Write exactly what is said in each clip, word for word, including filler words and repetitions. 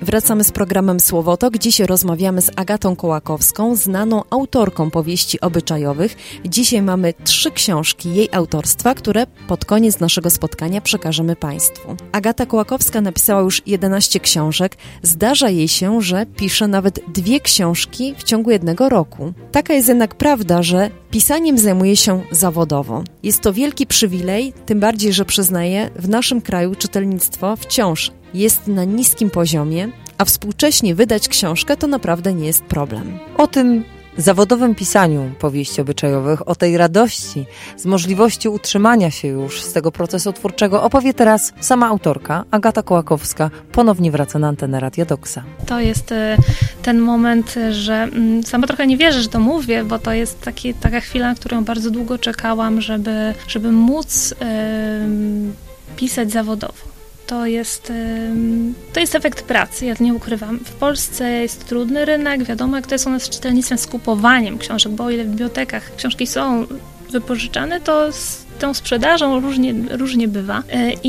Wracamy z programem Słowotok. Dziś rozmawiamy z Agatą Kołakowską, znaną autorką powieści obyczajowych. Dzisiaj mamy trzy książki jej autorstwa, które pod koniec naszego spotkania przekażemy Państwu. Agata Kołakowska napisała już jedenaście książek. Zdarza jej się, że pisze nawet dwie książki w ciągu jednego roku. Taka jest jednak prawda, że pisaniem zajmuje się zawodowo. Jest to wielki przywilej, tym bardziej, że przyznaję, w naszym kraju czytelnictwo wciąż jest na niskim poziomie, a współcześnie wydać książkę to naprawdę nie jest problem. O tym zawodowym pisaniu powieści obyczajowych, o tej radości z możliwości utrzymania się już z tego procesu twórczego opowie teraz sama autorka Agata Kołakowska. Ponownie wraca na antenę Radia Doksa. To jest ten moment, że sama trochę nie wierzę, że to mówię, bo to jest taki, taka chwila, na którą bardzo długo czekałam, żeby, żeby móc yy, pisać zawodowo. To jest, to jest efekt pracy, ja nie ukrywam. W Polsce jest trudny rynek, wiadomo jak to jest u nas z czytelnictwem, z kupowaniem książek, bo o ile w bibliotekach książki są wypożyczane, to z tą sprzedażą różnie, różnie bywa.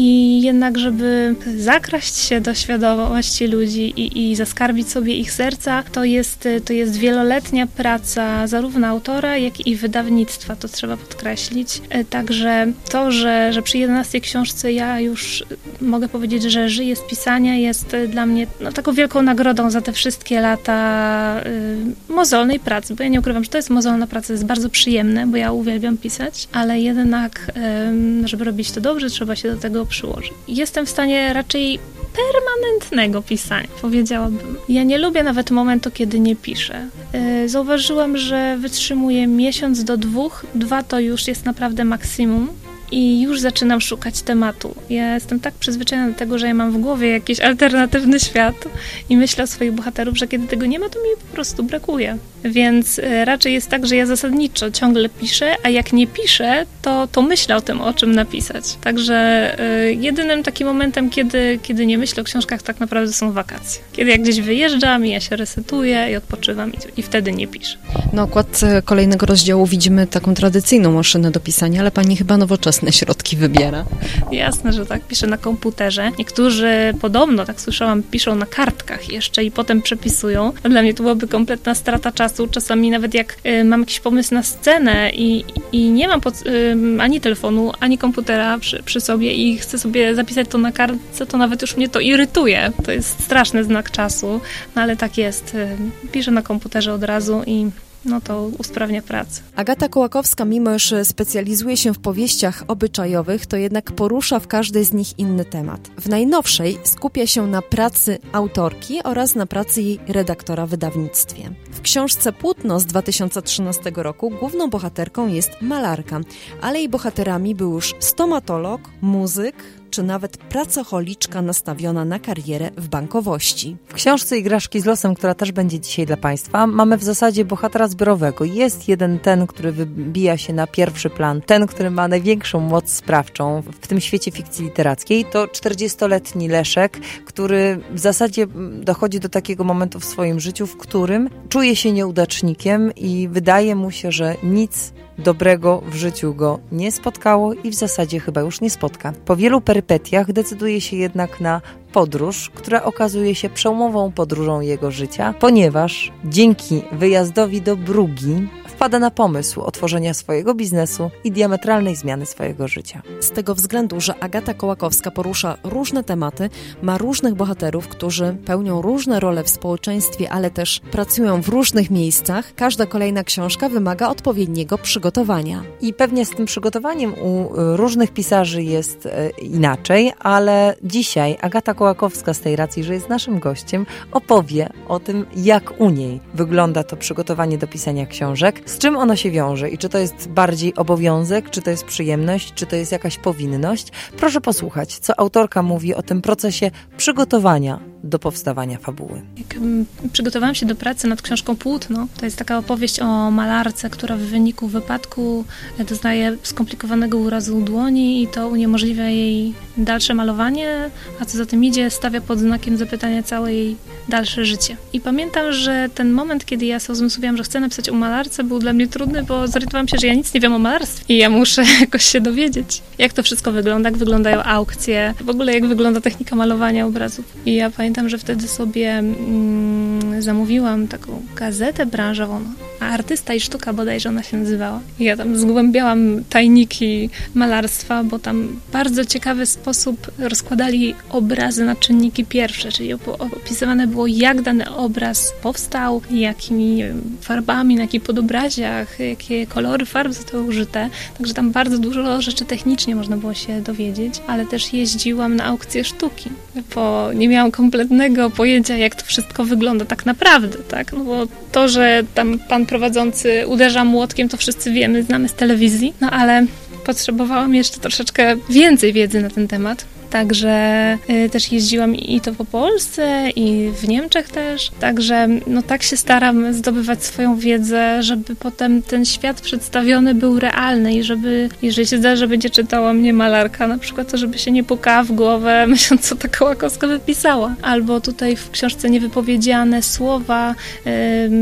I jednak, żeby zakraść się do świadomości ludzi i, i zaskarbić sobie ich serca, to jest, to jest wieloletnia praca zarówno autora, jak i wydawnictwa, to trzeba podkreślić. Także to, że, że przy jedenastej książce ja już mogę powiedzieć, że żyję z pisania, jest dla mnie no, taką wielką nagrodą za te wszystkie lata y, mozolnej pracy, bo ja nie ukrywam, że to jest mozolna praca, to jest bardzo przyjemne, bo ja uwielbiam pisać, ale jednak żeby robić to dobrze, trzeba się do tego przyłożyć. Jestem w stanie raczej permanentnego pisania, powiedziałabym. Ja nie lubię nawet momentu, kiedy nie piszę. Zauważyłam, że wytrzymuję miesiąc do dwóch, dwa to już jest naprawdę maksimum. I już zaczynam szukać tematu. Ja jestem tak przyzwyczajona do tego, że ja mam w głowie jakiś alternatywny świat i myślę o swoich bohaterów, że kiedy tego nie ma, to mi po prostu brakuje. Więc raczej jest tak, że ja zasadniczo ciągle piszę, a jak nie piszę, to, to myślę o tym, o czym napisać. Także y, jedynym takim momentem, kiedy, kiedy nie myślę o książkach, tak naprawdę są wakacje. Kiedy ja gdzieś wyjeżdżam i ja się resetuję i odpoczywam i, i wtedy nie piszę. Na okładce kolejnego rozdziału widzimy taką tradycyjną maszynę do pisania, ale pani chyba nowoczesne środki wybiera. Jasne, że tak. Piszę na komputerze. Niektórzy podobno, tak słyszałam, piszą na kartkach jeszcze i potem przepisują. A dla mnie to byłaby kompletna strata czasu. Czasami nawet jak y, mam jakiś pomysł na scenę i, i nie mam pod, y, ani telefonu, ani komputera przy, przy sobie i chcę sobie zapisać to na kartce, to nawet już mnie to irytuje. To jest straszny znak czasu, no ale tak jest. Y, piszę na komputerze od razu i no to usprawnia pracę. Agata Kołakowska, mimo iż specjalizuje się w powieściach obyczajowych, to jednak porusza w każdej z nich inny temat. W najnowszej skupia się na pracy autorki oraz na pracy jej redaktora w wydawnictwie. W książce Płótno z dwa tysiące trzynastego roku główną bohaterką jest malarka, ale jej bohaterami był już stomatolog, muzyk, czy nawet pracocholiczka nastawiona na karierę w bankowości. W książce Igraszki z losem, która też będzie dzisiaj dla Państwa, mamy w zasadzie bohatera zbiorowego. Jest jeden ten, który wybija się na pierwszy plan, ten, który ma największą moc sprawczą w tym świecie fikcji literackiej. To czterdziestoletni Leszek, który w zasadzie dochodzi do takiego momentu w swoim życiu, w którym czuje się nieudacznikiem i wydaje mu się, że nic dobrego w życiu go nie spotkało i w zasadzie chyba już nie spotka. Po wielu perypetiach decyduje się jednak na podróż, która okazuje się przełomową podróżą jego życia, ponieważ dzięki wyjazdowi do Brugi wpada na pomysł otworzenia swojego biznesu i diametralnej zmiany swojego życia. Z tego względu, że Agata Kołakowska porusza różne tematy, ma różnych bohaterów, którzy pełnią różne role w społeczeństwie, ale też pracują w różnych miejscach, każda kolejna książka wymaga odpowiedniego przygotowania. I pewnie z tym przygotowaniem u różnych pisarzy jest e, inaczej, ale dzisiaj Agata Kołakowska, z tej racji, że jest naszym gościem, opowie o tym, jak u niej wygląda to przygotowanie do pisania książek, z czym ono się wiąże i czy to jest bardziej obowiązek, czy to jest przyjemność, czy to jest jakaś powinność. Proszę posłuchać, co autorka mówi o tym procesie przygotowania do powstawania fabuły. Jak przygotowałam się do pracy nad książką Płótno, to jest taka opowieść o malarce, która w wyniku wypadku doznaje skomplikowanego urazu dłoni i to uniemożliwia jej dalsze malowanie, a co za tym idzie, stawia pod znakiem zapytania całe jej dalsze życie. I pamiętam, że ten moment, kiedy ja sobie uzmysłowiłam, że chcę napisać o malarce, był dla mnie trudny, bo zorientowałam się, że ja nic nie wiem o malarstwie i ja muszę jakoś się dowiedzieć, jak to wszystko wygląda, jak wyglądają aukcje, w ogóle jak wygląda technika malowania obrazów. I ja pamiętam, pamiętam, że wtedy sobie mm, zamówiłam taką gazetę branżową, Artysta i Sztuka bodajże ona się nazywała. I ja tam zgłębiałam tajniki malarstwa, bo tam w bardzo ciekawy sposób rozkładali obrazy na czynniki pierwsze, czyli opisywane było, jak dany obraz powstał, jakimi nie wiem, farbami, na jakich podobraziach, jakie kolory farb zostały użyte. Także tam bardzo dużo rzeczy technicznie można było się dowiedzieć, ale też jeździłam na aukcje sztuki, bo nie miałam kompletnego pojęcia, jak to wszystko wygląda tak naprawdę, tak? No bo to, że tam pan prowadzący uderza młotkiem, to wszyscy wiemy, znamy z telewizji, no ale potrzebowałam jeszcze troszeczkę więcej wiedzy na ten temat. Także y, też jeździłam i to po Polsce, i w Niemczech też. Także no tak się staram zdobywać swoją wiedzę, żeby potem ten świat przedstawiony był realny i żeby, jeżeli się zdarzy, że będzie czytała mnie malarka na przykład, to żeby się nie pukała w głowę, myśląc, co ta Kołakowska wypisała. Albo tutaj w książce Niewypowiedziane słowa y,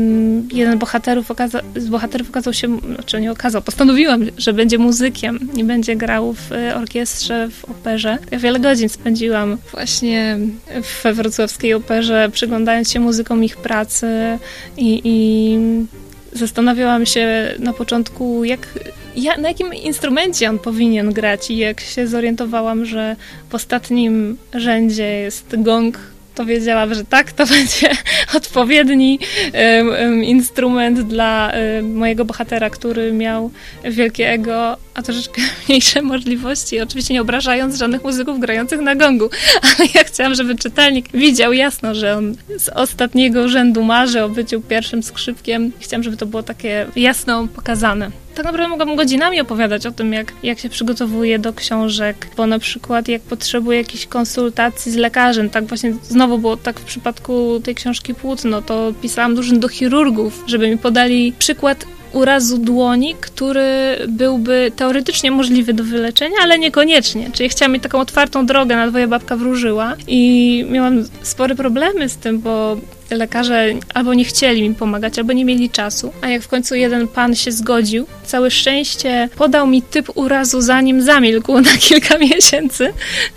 jeden bohaterów okaza- z bohaterów okazał się, znaczy nie okazał, postanowiłam, że będzie muzykiem i będzie grał w orkiestrze, w operze. Ja wiele godzin spędziłam właśnie we wrocławskiej operze, przyglądając się muzykom ich pracy i, i zastanawiałam się na początku, jak, ja, na jakim instrumencie on powinien grać, i jak się zorientowałam, że w ostatnim rzędzie jest gong, to wiedziałam, że tak, to będzie odpowiedni um, um, instrument dla um, mojego bohatera, który miał wielkie ego, a troszeczkę mniejsze możliwości, oczywiście nie obrażając żadnych muzyków grających na gongu, ale ja chciałam, żeby czytelnik widział jasno, że on z ostatniego rzędu marzy o byciu pierwszym skrzypkiem. Chciałam, żeby to było takie jasno pokazane. Tak naprawdę mogłam godzinami opowiadać o tym, jak, jak się przygotowuję do książek, bo na przykład jak potrzebuję jakiejś konsultacji z lekarzem, tak właśnie znowu było tak w przypadku tej książki Płótno, to pisałam dużo do chirurgów, żeby mi podali przykład urazu dłoni, który byłby teoretycznie możliwy do wyleczenia, ale niekoniecznie. Czyli chciałam mieć taką otwartą drogę, na dwoje babka wróżyła, i miałam spore problemy z tym, bo lekarze albo nie chcieli mi pomagać, albo nie mieli czasu. A jak w końcu jeden pan się zgodził, całe szczęście podał mi typ urazu, zanim zamilkł na kilka miesięcy,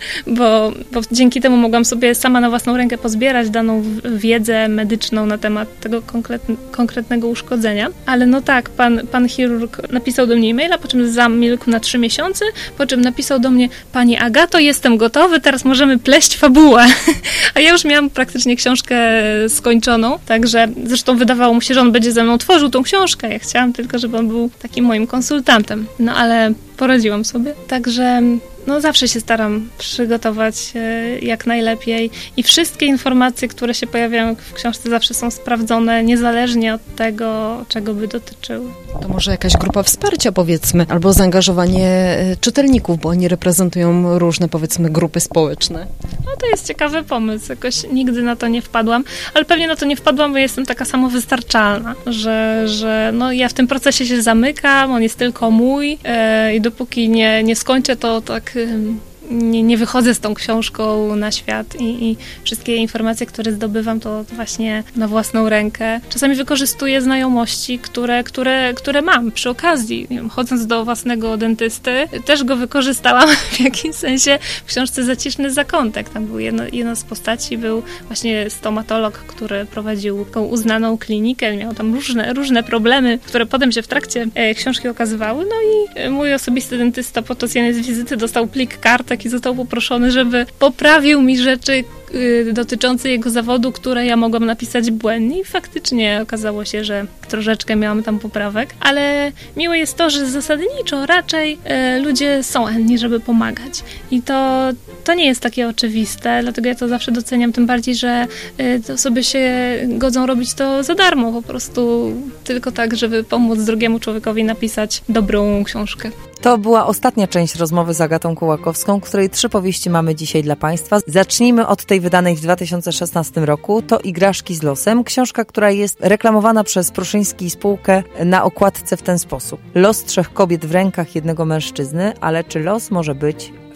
bo, bo dzięki temu mogłam sobie sama na własną rękę pozbierać daną wiedzę medyczną na temat tego konkretn- konkretnego uszkodzenia. Ale no tak, pan, pan chirurg napisał do mnie e-maila, po czym zamilkł na trzy miesiące, po czym napisał do mnie: Pani Agato, jestem gotowy, teraz możemy pleść fabułę. A ja już miałam praktycznie książkę skończoną, także zresztą wydawało mu się, że on będzie ze mną tworzył tą książkę. Ja chciałam tylko, żeby on był takim moim konsultantem. No ale poradziłam sobie. Także no zawsze się staram przygotować e, jak najlepiej i wszystkie informacje, które się pojawiają w książce, zawsze są sprawdzone, niezależnie od tego, czego by dotyczyły. To może jakaś grupa wsparcia, powiedzmy, albo zaangażowanie e, czytelników, bo oni reprezentują różne, powiedzmy, grupy społeczne. No to jest ciekawy pomysł. Jakoś nigdy na to nie wpadłam, ale pewnie na to nie wpadłam, bo jestem taka samowystarczalna, że, że no ja w tym procesie się zamykam, on jest tylko mój e, i dopóki nie, nie skończę, to tak Nie, nie wychodzę z tą książką na świat i, i wszystkie informacje, które zdobywam, to właśnie na własną rękę. Czasami wykorzystuję znajomości, które, które, które mam przy okazji. Nie wiem, chodząc do własnego dentysty, też go wykorzystałam w jakimś sensie w książce Zaciszny zakątek. Tam był jedno, jedna z postaci, był właśnie stomatolog, który prowadził taką uznaną klinikę, miał tam różne, różne problemy, które potem się w trakcie e, książki okazywały. No i e, mój osobisty dentysta podczas jednej z wizyty dostał plik kartek i został poproszony, żeby poprawił mi rzeczy y, dotyczące jego zawodu, które ja mogłam napisać błędnie, i faktycznie okazało się, że troszeczkę miałam tam poprawek, ale miłe jest to, że zasadniczo raczej y, ludzie są chętni, żeby pomagać, i to, to nie jest takie oczywiste, dlatego ja to zawsze doceniam, tym bardziej, że y, te osoby się godzą robić to za darmo, po prostu tylko tak, żeby pomóc drugiemu człowiekowi napisać dobrą książkę. To była ostatnia część rozmowy z Agatą Kołakowską, której trzy powieści mamy dzisiaj dla Państwa. Zacznijmy od tej wydanej w dwa tysiące szesnastym roku. To Igraszki z losem. Książka, która jest reklamowana przez Pruszyński spółkę na okładce w ten sposób. Los trzech kobiet w rękach jednego mężczyzny, ale czy los może być w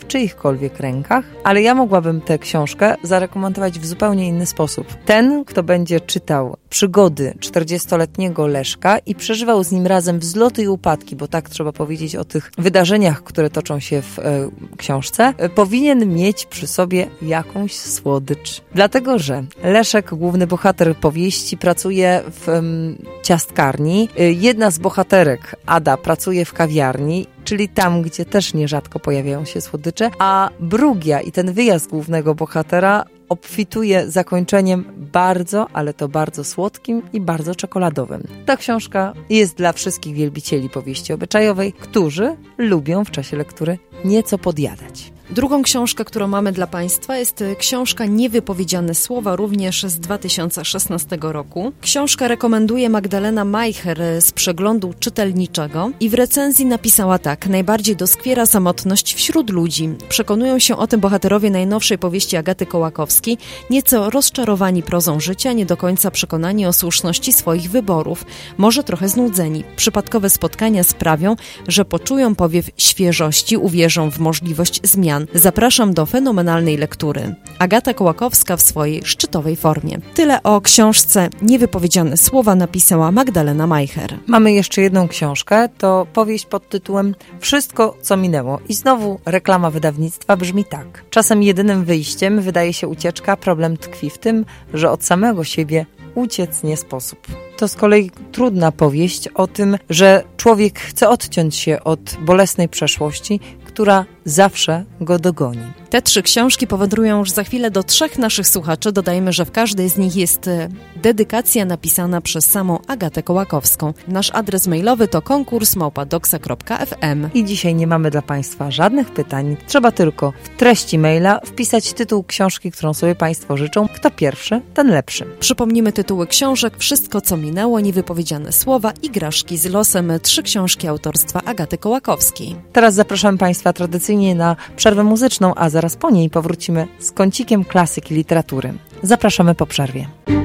w czyichkolwiek rękach, ale ja mogłabym tę książkę zarekomendować w zupełnie inny sposób. Ten, kto będzie czytał przygody czterdziestoletniego Leszka i przeżywał z nim razem wzloty i upadki, bo tak trzeba powiedzieć o tych wydarzeniach, które toczą się w e, książce, e, powinien mieć przy sobie jakąś słodycz. Dlatego, że Leszek, główny bohater powieści, pracuje w um, ciastkarni. E, jedna z bohaterek, Ada, pracuje w kawiarni, czyli tam, gdzie też nierzadko pojawiają się słodycze, a Brugia i ten wyjazd głównego bohatera obfituje zakończeniem bardzo, ale to bardzo słodkim i bardzo czekoladowym. Ta książka jest dla wszystkich wielbicieli powieści obyczajowej, którzy lubią w czasie lektury nieco podjadać. Drugą książkę, którą mamy dla Państwa, jest książka Niewypowiedziane słowa, również z dwa tysiące szesnastego roku. Książkę rekomenduje Magdalena Majcher z Przeglądu Czytelniczego i w recenzji napisała tak: najbardziej doskwiera samotność wśród ludzi. Przekonują się o tym bohaterowie najnowszej powieści Agaty Kołakowskiej, nieco rozczarowani prozą życia, nie do końca przekonani o słuszności swoich wyborów, może trochę znudzeni. Przypadkowe spotkania sprawią, że poczują powiew świeżości, uwierzą w możliwość zmian. Zapraszam do fenomenalnej lektury. Agata Kołakowska w swojej szczytowej formie. Tyle o książce Niewypowiedziane słowa napisała Magdalena Majcher. Mamy jeszcze jedną książkę, to powieść pod tytułem Wszystko, co minęło. I znowu reklama wydawnictwa brzmi tak. Czasem jedynym wyjściem wydaje się ucieczka, problem tkwi w tym, że od samego siebie uciec nie sposób. To z kolei trudna powieść o tym, że człowiek chce odciąć się od bolesnej przeszłości, która zawsze go dogoni. Te trzy książki powędrują już za chwilę do trzech naszych słuchaczy. Dodajmy, że w każdej z nich jest dedykacja napisana przez samą Agatę Kołakowską. Nasz adres mailowy to konkurs małpa doksa kropka ef em. I dzisiaj nie mamy dla Państwa żadnych pytań. Trzeba tylko w treści maila wpisać tytuł książki, którą sobie Państwo życzą. Kto pierwszy, ten lepszy. Przypomnimy tytuły książek: Wszystko, co minęło, Niewypowiedziane słowa, Igraszki z losem. Trzy książki autorstwa Agaty Kołakowskiej. Teraz zapraszam Państwa tradycyjnie na przerwę muzyczną, a zaraz po niej powrócimy z kącikiem klasyki literatury. Zapraszamy po przerwie.